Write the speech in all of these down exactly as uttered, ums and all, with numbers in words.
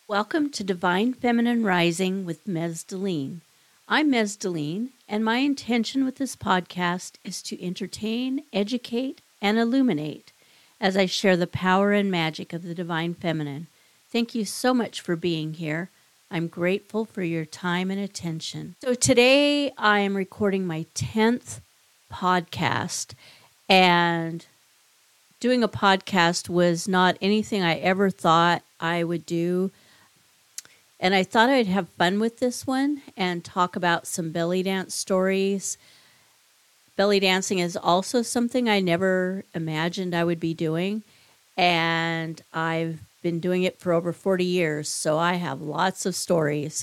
Welcome to Divine Feminine Rising with Mez Deline. I'm Mez Deline, and my intention with this podcast is to entertain, educate, and illuminate as I share the power and magic of the Divine Feminine. Thank you so much for being here. I'm grateful for your time and attention. So today I am recording my tenth podcast, and doing a podcast was not anything I ever thought I would do. And I thought I'd have fun with this one and talk about some belly dance stories. Belly dancing is also something I never imagined I would be doing. And I've been doing it for over forty years, so I have lots of stories.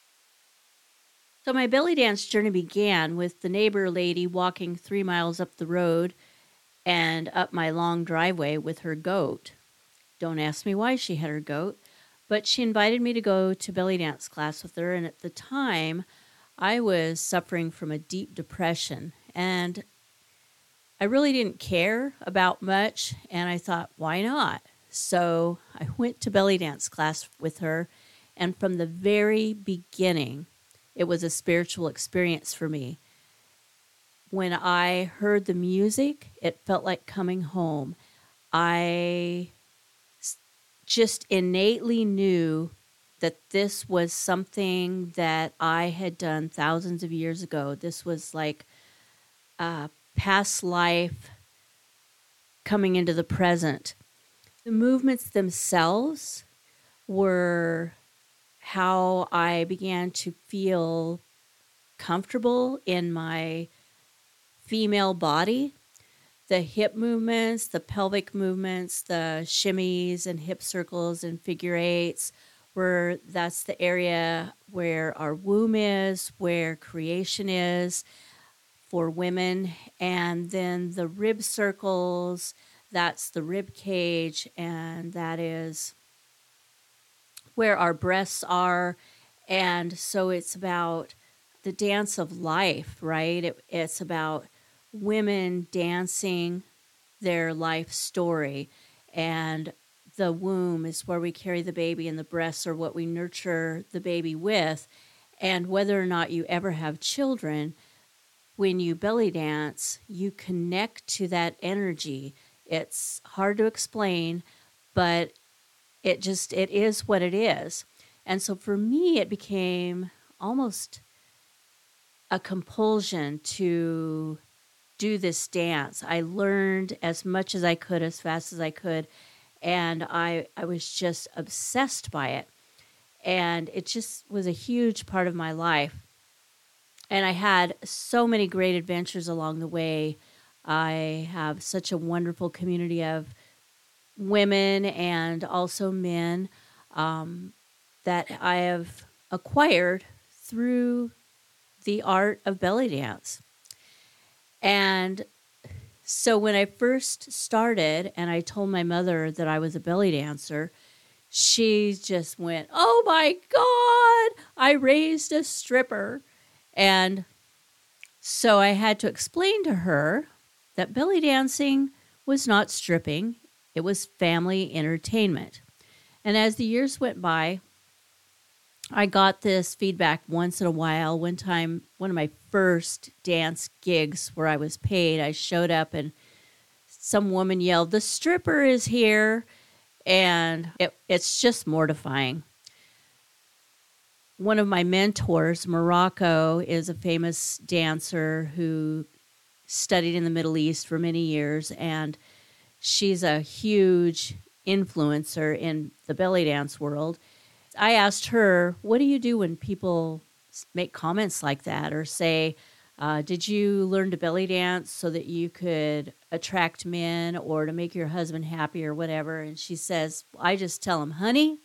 So my belly dance journey began with the neighbor lady walking three miles up the road and up my long driveway with her goat. Don't ask me why she had her goat. But she invited me to go to belly dance class with her, and at the time, I was suffering from a deep depression, and I really didn't care about much, and I thought, why not? So I went to belly dance class with her, and from the very beginning, it was a spiritual experience for me. When I heard the music, it felt like coming home. I just innately knew that this was something that I had done thousands of years ago. This was like a past life coming into the present. The movements themselves were how I began to feel comfortable in my female body. The hip movements, the pelvic movements, the shimmies and hip circles and figure eights, where that's the area where our womb is, where creation is for women. And then the rib circles, that's the rib cage, and that is where our breasts are. And so it's about the dance of life, right? It, it's about women dancing their life story, and the womb is where we carry the baby, and the breasts are what we nurture the baby with. And whether or not you ever have children, when you belly dance, you connect to that energy. It's hard to explain, but it just, it is what it is. And so for me, it became almost a compulsion to do this dance. I learned as much as I could, as fast as I could, and I, I was just obsessed by it. And it just was a huge part of my life. And I had so many great adventures along the way. I have such a wonderful community of women and also men um, that I have acquired through the art of belly dance. And so when I first started and I told my mother that I was a belly dancer, she just went, "Oh my God, I raised a stripper." And so I had to explain to her that belly dancing was not stripping. It was family entertainment. And as the years went by, I got this feedback once in a while. One time, one of my first dance gigs where I was paid, I showed up and some woman yelled, "The stripper is here." And it, it's just mortifying. One of my mentors, Morocco, is a famous dancer who studied in the Middle East for many years, and she's a huge influencer in the belly dance world. I asked her, what do you do when people make comments like that or say, uh, did you learn to belly dance so that you could attract men or to make your husband happy or whatever? And she says, I just tell them, honey,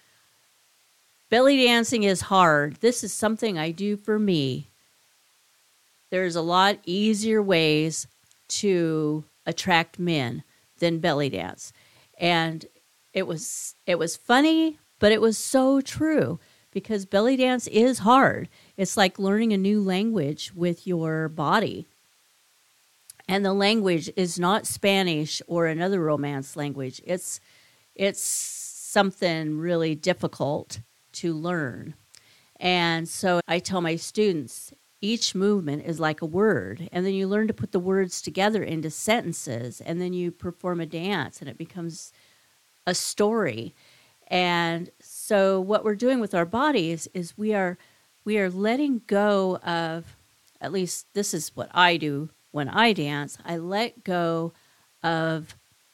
belly dancing is hard. This is something I do for me. There's a lot easier ways to attract men than belly dance. And it was it was funny, but it was so true because belly dance is hard. It's like learning a new language with your body. And the language is not Spanish or another Romance language. It's it's something really difficult to learn. And so I tell my students, each movement is like a word, and then you learn to put the words together into sentences, and then you perform a dance, and it becomes a story. And so what we're doing with our bodies is we are we are letting go of, at least this is what I do when I dance, I let go of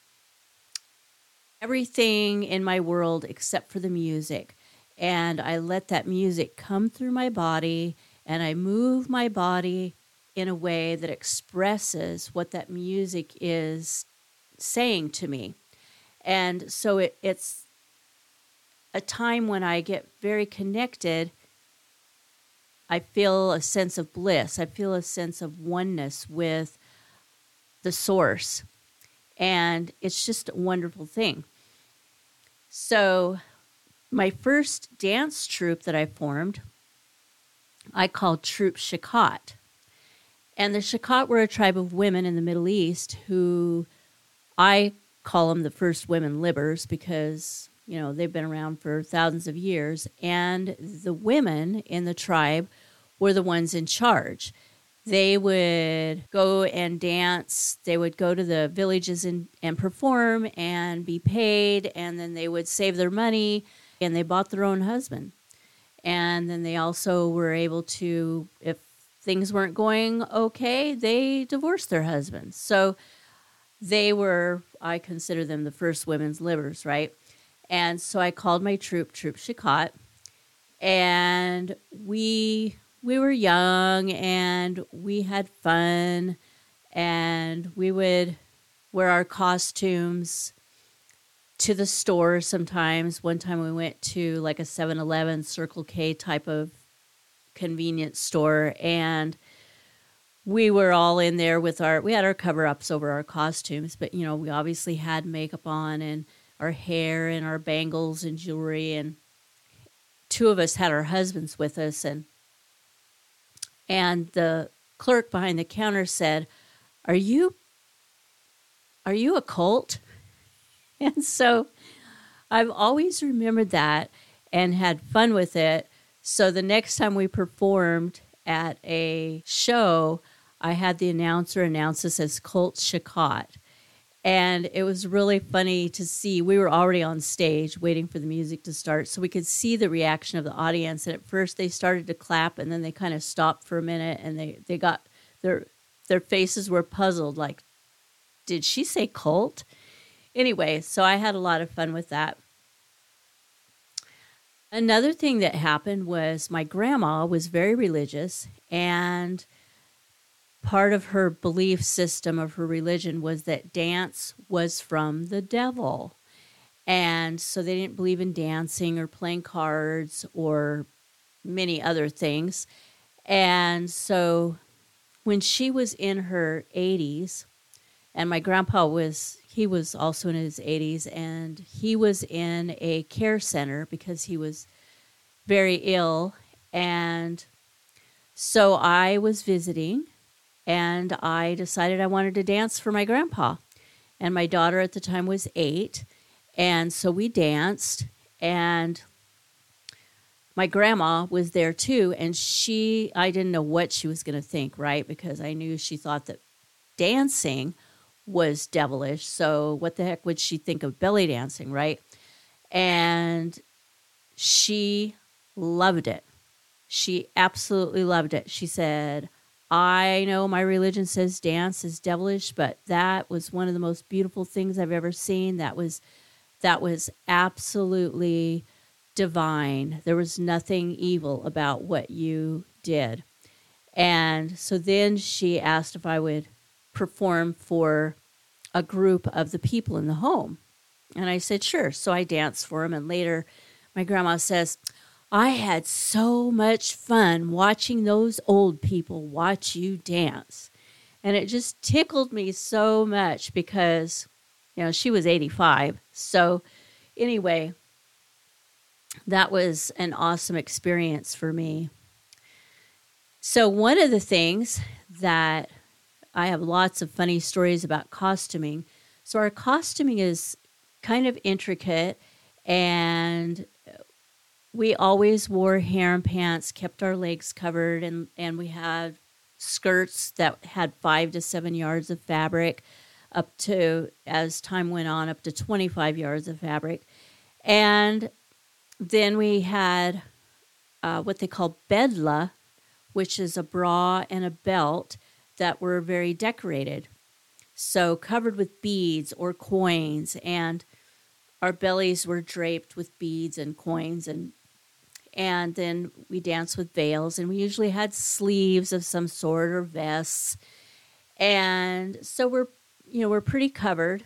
everything in my world except for the music. And I let that music come through my body, and I move my body in a way that expresses what that music is saying to me. And so it, it's a time when I get very connected. I feel a sense of bliss. I feel a sense of oneness with the source. And it's just a wonderful thing. So my first dance troupe that I formed, I called Troupe Shakot. And the Shakot were a tribe of women in the Middle East who I call them the first women libbers because, you know, they've been around for thousands of years. And the women in the tribe were the ones in charge. They would go and dance. They would go to the villages and, and perform and be paid. And then they would save their money, and they bought their own husband. And then they also were able to, if things weren't going okay, they divorced their husbands. So they were, I consider them the first women's libbers, right? And so I called my troupe, Troupe Shakot, and we we were young, and we had fun, and we would wear our costumes to the store sometimes. One time we went to like a seven eleven, Circle K type of convenience store, and we were all in there with our, we had our cover-ups over our costumes, but, you know, we obviously had makeup on and our hair and our bangles and jewelry, and two of us had our husbands with us, and and the clerk behind the counter said, are you, are you a cult? And so I've always remembered that and had fun with it. So the next time we performed at a show, I had the announcer announce us as Cult Shakot. And it was really funny to see. We were already on stage waiting for the music to start, so we could see the reaction of the audience. And at first they started to clap, and then they kind of stopped for a minute, and they, they got, their their faces were puzzled, like, did she say cult? Anyway, so I had a lot of fun with that. Another thing that happened was my grandma was very religious, and part of her belief system of her religion was that dance was from the devil. And so they didn't believe in dancing or playing cards or many other things. And so when she was in her eighties, and my grandpa was, he was also in his eighties, and he was in a care center because he was very ill. And so I was visiting, and I decided I wanted to dance for my grandpa. And my daughter at the time was eight, and so we danced, and my grandma was there too, and she, I didn't know what she was going to think, right? Because I knew she thought that dancing was devilish, so what the heck would she think of belly dancing, right? And she loved it. She absolutely loved it. She said, I know my religion says dance is devilish, but that was one of the most beautiful things I've ever seen. That was that was absolutely divine. There was nothing evil about what you did. And so then she asked if I would perform for a group of the people in the home. And I said, sure. So I danced for them. And later my grandma says, I had so much fun watching those old people watch you dance. And it just tickled me so much because, you know, she was eighty-five. So anyway, that was an awesome experience for me. So one of the things that I have lots of funny stories about costuming. So our costuming is kind of intricate, And we always wore harem pants, kept our legs covered, and, and we had skirts that had five to seven yards of fabric, up to, as time went on, up to twenty-five yards of fabric. And then we had uh, what they call bedla, which is a bra and a belt that were very decorated. So covered with beads or coins, and our bellies were draped with beads and coins, and and then we danced with veils, and we usually had sleeves of some sort or vests. And so we're, you know, we're pretty covered.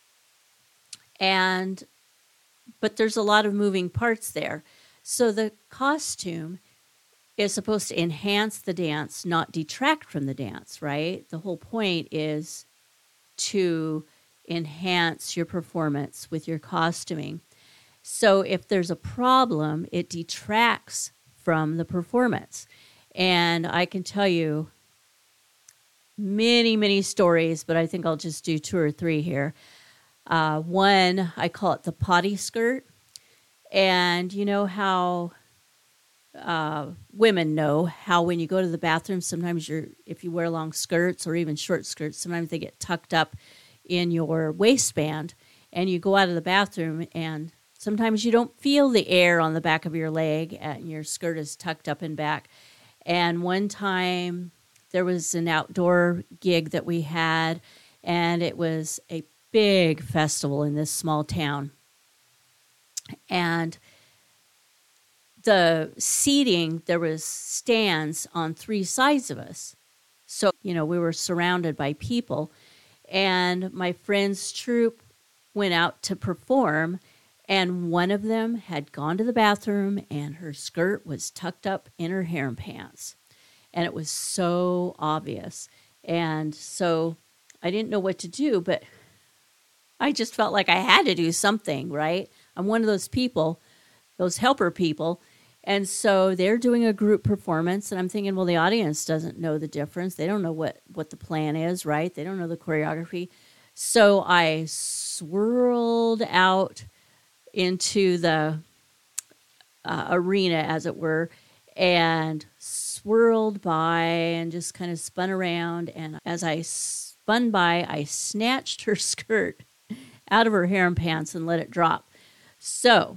And, but there's a lot of moving parts there. So the costume is supposed to enhance the dance, not detract from the dance, right? The whole point is to enhance your performance with your costuming. So if there's a problem, it detracts from the performance. And I can tell you many, many stories, but I think I'll just do two or three here. Uh, one, I call it the potty skirt. And you know how uh, women know how when you go to the bathroom, sometimes you're, if you wear long skirts or even short skirts, sometimes they get tucked up in your waistband, and you go out of the bathroom and sometimes you don't feel the air on the back of your leg and your skirt is tucked up and back. And one time there was an outdoor gig that we had, and it was a big festival in this small town. And the seating, there was stands on three sides of us. So, you know, we were surrounded by people. And my friend's troupe went out to perform, and one of them had gone to the bathroom, and her skirt was tucked up in her harem pants. And it was so obvious. And so I didn't know what to do, but I just felt like I had to do something, right? I'm one of those people, those helper people. And so they're doing a group performance, and I'm thinking, well, the audience doesn't know the difference. They don't know what, what the plan is, right? They don't know the choreography. So I swirled out into the uh, arena, as it were, and swirled by and just kind of spun around. And as I spun by, I snatched her skirt out of her harem pants and let it drop. So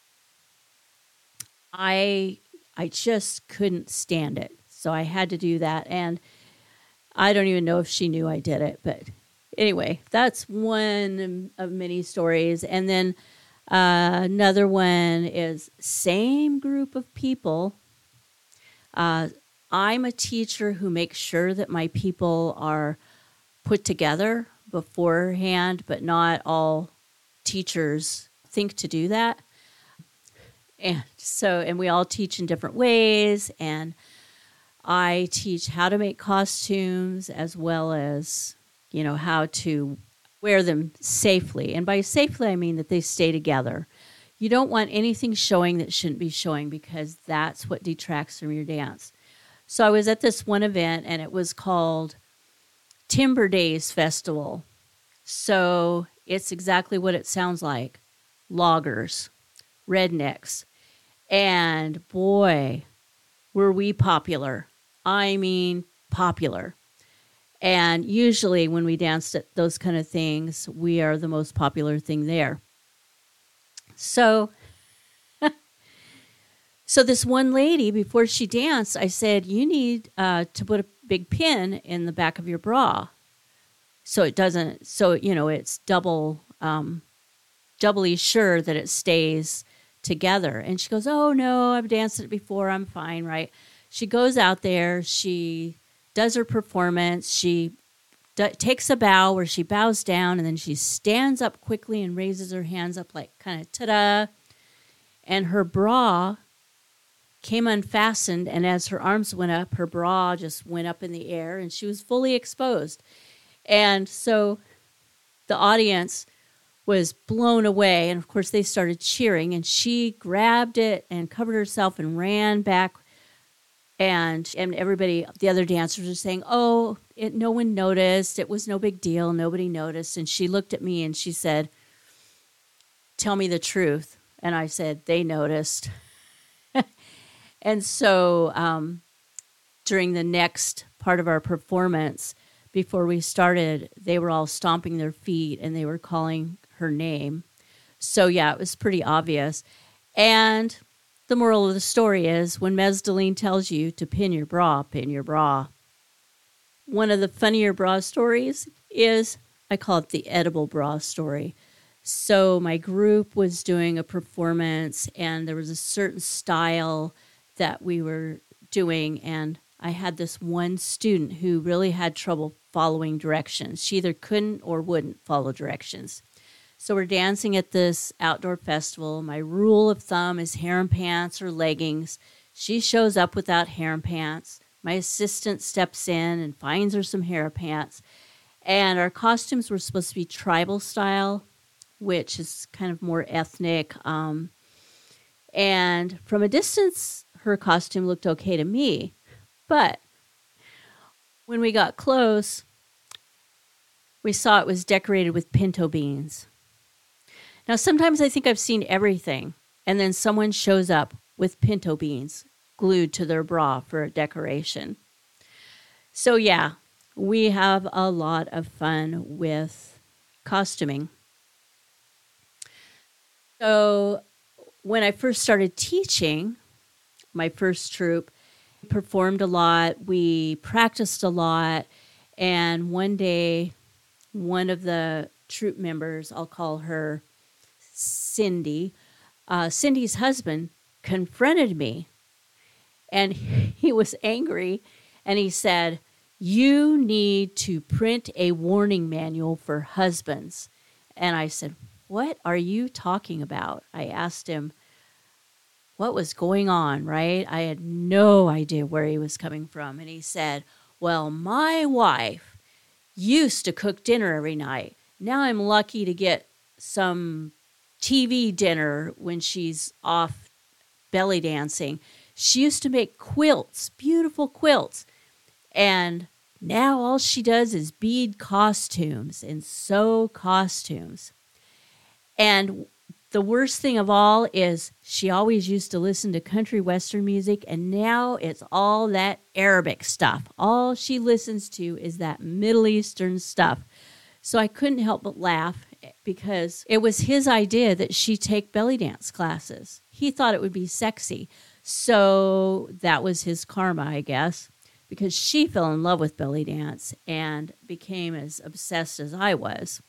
I I just couldn't stand it. So I had to do that. And I don't even know if she knew I did it. But anyway, that's one of many stories. And then uh, another one is same group of people. Uh, I'm a teacher who makes sure that my people are put together beforehand, but not all teachers think to do that. And so, and we all teach in different ways, and I teach how to make costumes as well as, you know, how to wear them safely. And by safely, I mean that they stay together. You don't want anything showing that shouldn't be showing, because that's what detracts from your dance. So I was at this one event, and it was called Timber Days Festival. So it's exactly what it sounds like. Loggers, rednecks. And boy, were we popular. I mean, popular. And usually when we danced at those kind of things, we are the most popular thing there. So, so this one lady, before she danced, I said, you need uh, to put a big pin in the back of your bra. So it doesn't, so, you know, it's double, um, doubly sure that it stays together. And she goes, oh, no, I've danced it before. I'm fine, right? She goes out there. She does her performance. She d- takes a bow where she bows down, and then she stands up quickly and raises her hands up like kind of ta-da. And her bra came unfastened, and as her arms went up, her bra just went up in the air, and she was fully exposed. And so the audience was blown away, and of course they started cheering, and she grabbed it and covered herself and ran back, and and everybody, the other dancers were saying, oh, it, no one noticed, it was no big deal, nobody noticed. And she looked at me and she said, tell me the truth, And I said, they noticed. And so um, during the next part of our performance, before we started, they were all stomping their feet and they were calling her name. So, yeah, it was pretty obvious. And the moral of the story is when Mez Deline tells you to pin your bra, pin your bra. One of the funnier bra stories is, I call it the edible bra story. So my group was doing a performance and there was a certain style that we were doing, and I had this one student who really had trouble following directions. She either couldn't or wouldn't follow directions. So we're dancing at this outdoor festival. My rule of thumb is harem pants or leggings. She shows up without harem pants. My assistant steps in and finds her some harem pants. And our costumes were supposed to be tribal style, which is kind of more ethnic. Um, and from a distance, her costume looked okay to me. But when we got close, we saw it was decorated with pinto beans. Now, sometimes I think I've seen everything, and then someone shows up with pinto beans glued to their bra for a decoration. So, yeah, we have a lot of fun with costuming. So, when I first started teaching, my first troupe, we performed a lot, we practiced a lot, and one day, one of the troupe members, I'll call her Cindy, uh, Cindy's husband confronted me, and he was angry, and he said, "You need to print a warning manual for husbands." And I said, "What are you talking about?" I asked him what was going on, right? I had no idea where he was coming from. And he said, "Well, my wife used to cook dinner every night. Now I'm lucky to get some T V dinner when she's off belly dancing. She used to make quilts, beautiful quilts. And now all she does is bead costumes and sew costumes. And the worst thing of all is she always used to listen to country western music, and now it's all that Arabic stuff. All she listens to is that Middle Eastern stuff." So I couldn't help but laugh because it was his idea that she take belly dance classes. He thought it would be sexy. So that was his karma, I guess, because she fell in love with belly dance and became as obsessed as I was.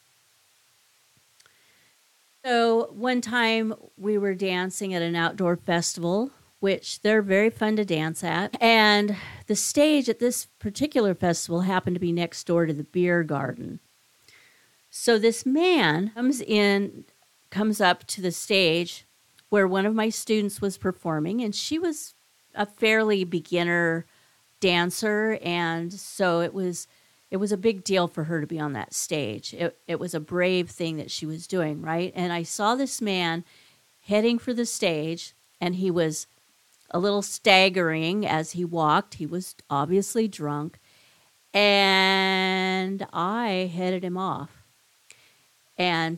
So one time we were dancing at an outdoor festival, which they're very fun to dance at. And the stage at this particular festival happened to be next door to the beer garden. So this man comes in, comes up to the stage where one of my students was performing, and she was a fairly beginner dancer, and so it was it was a big deal for her to be on that stage. It it was a brave thing that she was doing, right? And I saw this man heading for the stage, and he was a little staggering as he walked. He was obviously drunk, and I headed him off. And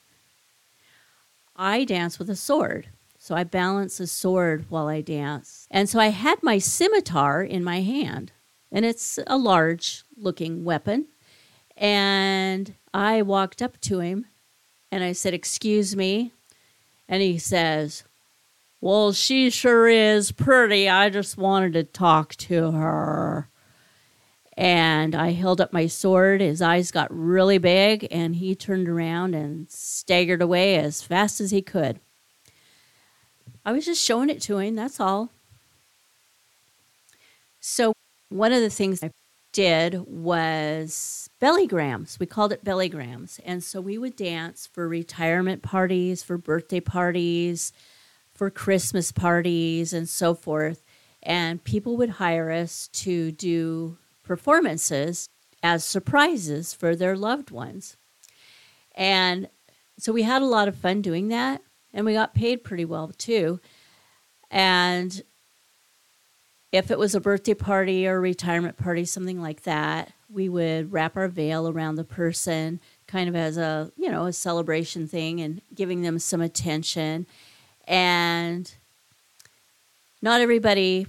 I dance with a sword. So I balance a sword while I dance. And so I had my scimitar in my hand. And it's a large-looking weapon. And I walked up to him, and I said, "Excuse me." And he says, "Well, she sure is pretty. I just wanted to talk to her." And I held up my sword. His eyes got really big, and he turned around and staggered away as fast as he could. I was just showing it to him, that's all. So one of the things I did was bellygrams. We called it bellygrams. And so we would dance for retirement parties, for birthday parties, for Christmas parties, and so forth. And people would hire us to do performances as surprises for their loved ones. And so we had a lot of fun doing that, and we got paid pretty well too. And if it was a birthday party or a retirement party, something like that, we would wrap our veil around the person kind of as a, you know, a celebration thing and giving them some attention. And not everybody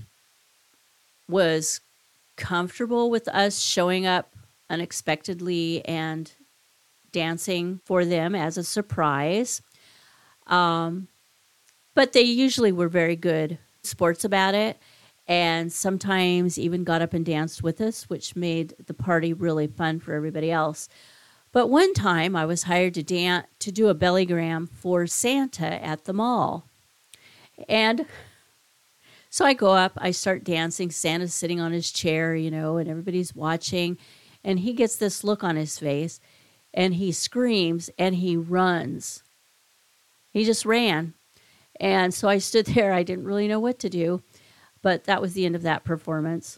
was comfortable with us showing up unexpectedly and dancing for them as a surprise. Um, but they usually were very good sports about it, and sometimes even got up and danced with us, which made the party really fun for everybody else. But one time I was hired to dance to do a bellygram for Santa at the mall. And so I go up, I start dancing. Santa's sitting on his chair, you know, and everybody's watching. And he gets this look on his face, and he screams, and he runs. He just ran. And so I stood there. I didn't really know what to do, but that was the end of that performance.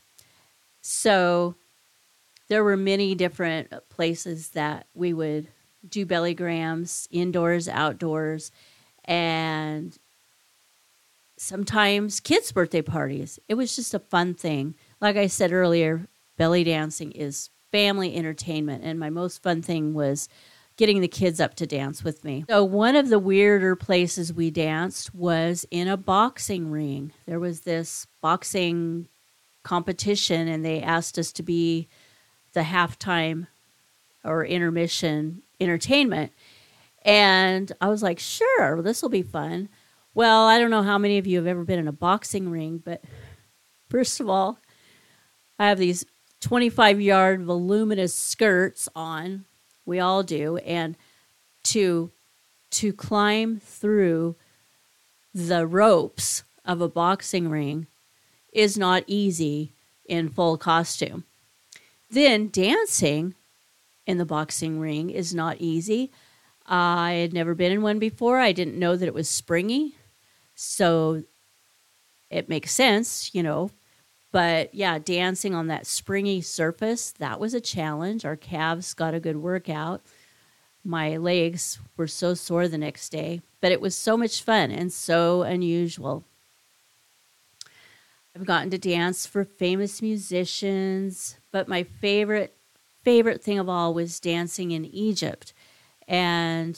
So there were many different places that we would do bellygrams, indoors, outdoors, and sometimes kids' birthday parties. It was just a fun thing. Like I said earlier, belly dancing is family entertainment, and my most fun thing was getting the kids up to dance with me. So one of the weirder places we danced was in a boxing ring. There was this boxing competition, and they asked us to be the halftime or intermission entertainment. And I was like, sure, this will be fun. Well, I don't know how many of you have ever been in a boxing ring, but first of all, I have these twenty-five yard voluminous skirts on. We all do. And to to climb through the ropes of a boxing ring is not easy in full costume. Then dancing in the boxing ring is not easy. I had never been in one before. I didn't know that it was springy. So it makes sense, you know. But yeah, dancing on that springy surface, that was a challenge. Our calves got a good workout. My legs were so sore the next day, but it was so much fun and so unusual. I've gotten to dance for famous musicians, but my favorite, favorite thing of all was dancing in Egypt. And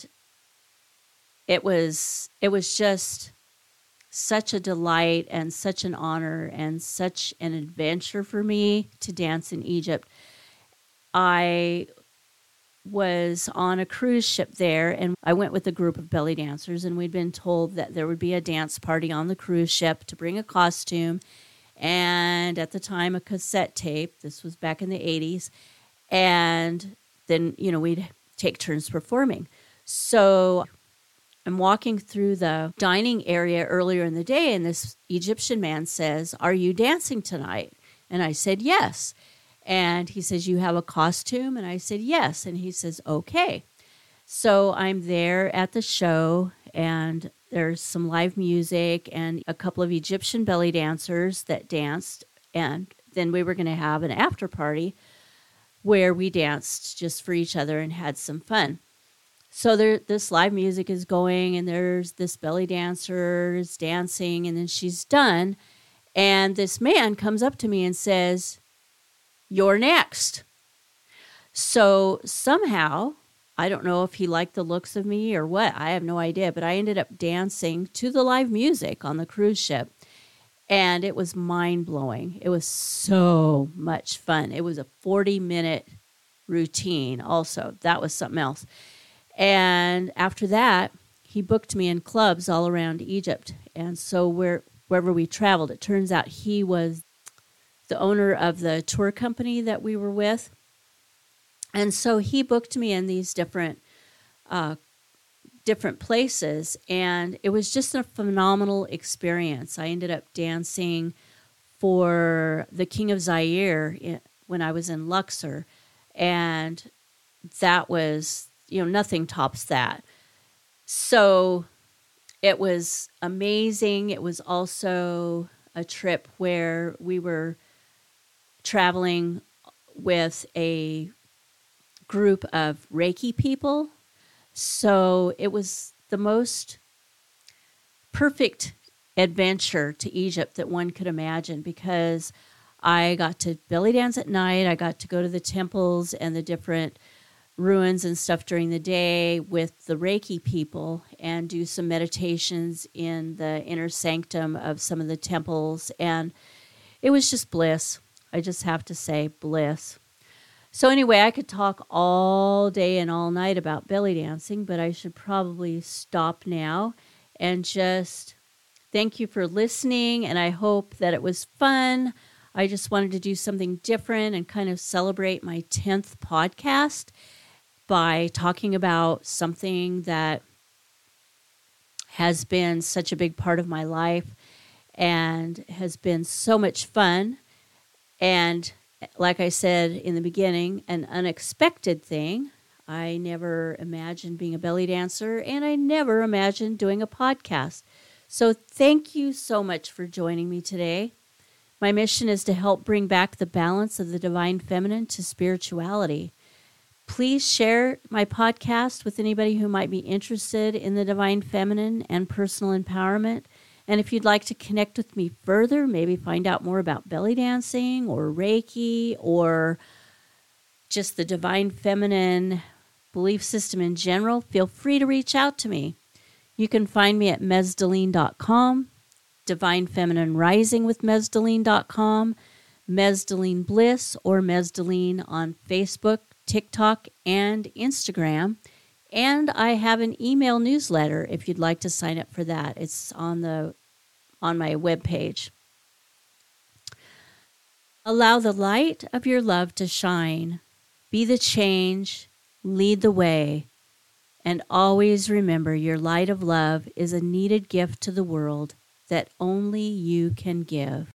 it was, it was just such a delight and such an honor and such an adventure for me to dance in Egypt. I was on a cruise ship there, and I went with a group of belly dancers, and we'd been told that there would be a dance party on the cruise ship to bring a costume, and at the time a cassette tape. This was back in the eighties, and then, you know, we'd take turns performing. So I'm walking through the dining area earlier in the day, and this Egyptian man says, "Are you dancing tonight?" And I said, "Yes." And he says, "You have a costume?" And I said, "Yes." And he says, "Okay." So I'm there at the show, and there's some live music and a couple of Egyptian belly dancers that danced. And then we were going to have an after party where we danced just for each other and had some fun. So there, this live music is going, and there's this belly dancer is dancing, and then she's done. And this man comes up to me and says, "You're next." So somehow, I don't know if he liked the looks of me or what, I have no idea, but I ended up dancing to the live music on the cruise ship. And it was mind-blowing. It was so much fun. It was a forty-minute routine also. That was something else. And after that, he booked me in clubs all around Egypt. And so where, wherever we traveled, it turns out he was the owner of the tour company that we were with. And so he booked me in these different uh, different places, and it was just a phenomenal experience. I ended up dancing for the King of Zaire in, when I was in Luxor, and that was, you know, nothing tops that. So it was amazing. It was also a trip where we were traveling with a group of Reiki people. So it was the most perfect adventure to Egypt that one could imagine, because I got to belly dance at night. I got to go to the temples and the different ruins and stuff during the day with the Reiki people. and do some meditations in the inner sanctum of some of the temples. And it was just bliss. I just have to say bliss. So anyway, I could talk all day and all night about belly dancing, but I should probably stop now and just thank you for listening. And I hope that it was fun. I just wanted to do something different and kind of celebrate my tenth podcast by talking about something that has been such a big part of my life and has been so much fun. And like I said in the beginning, an unexpected thing. I never imagined being a belly dancer, and I never imagined doing a podcast. So thank you so much for joining me today. My mission is to help bring back the balance of the divine feminine to spirituality. Please share my podcast with anybody who might be interested in the divine feminine and personal empowerment. And if you'd like to connect with me further, maybe find out more about belly dancing or Reiki or just the divine feminine belief system in general, feel free to reach out to me. You can find me at mez deline dot com, Divine Feminine Rising with mez deline dot com, Mez Deline Bliss or Mez Deline on Facebook, TikTok, and Instagram. And I have an email newsletter if you'd like to sign up for that. It's on the on my webpage. Allow the light of your love to shine. Be the change. Lead the way. And always remember your light of love is a needed gift to the world that only you can give.